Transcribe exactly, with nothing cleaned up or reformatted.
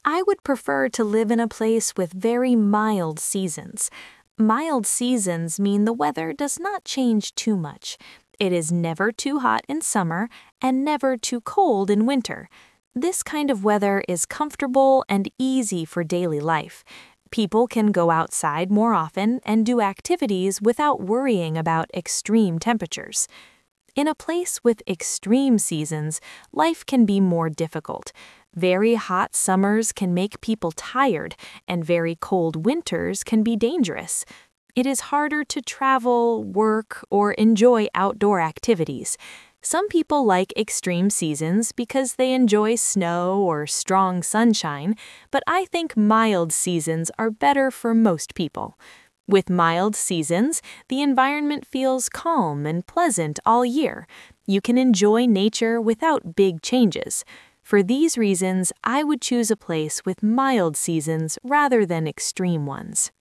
I would prefer to live in a place with very mild seasons. Mild seasons mean the weather does not change too much. It is never too hot in summer and never too cold in winter. This kind of weather is comfortable and easy for daily life. People can go outside more often and do activities without worrying about extreme temperatures. In a place with extreme seasons, life can be more difficult. Very hot summers can make people tired, and very cold winters can be dangerous. It is harder to travel, work, or enjoy outdoor activities. Some people like extreme seasons because they enjoy snow or strong sunshine, but I think mild seasons are better for most people. With mild seasons, the environment feels calm and pleasant all year. You can enjoy nature without big changes. For these reasons, I would choose a place with mild seasons rather than extreme ones.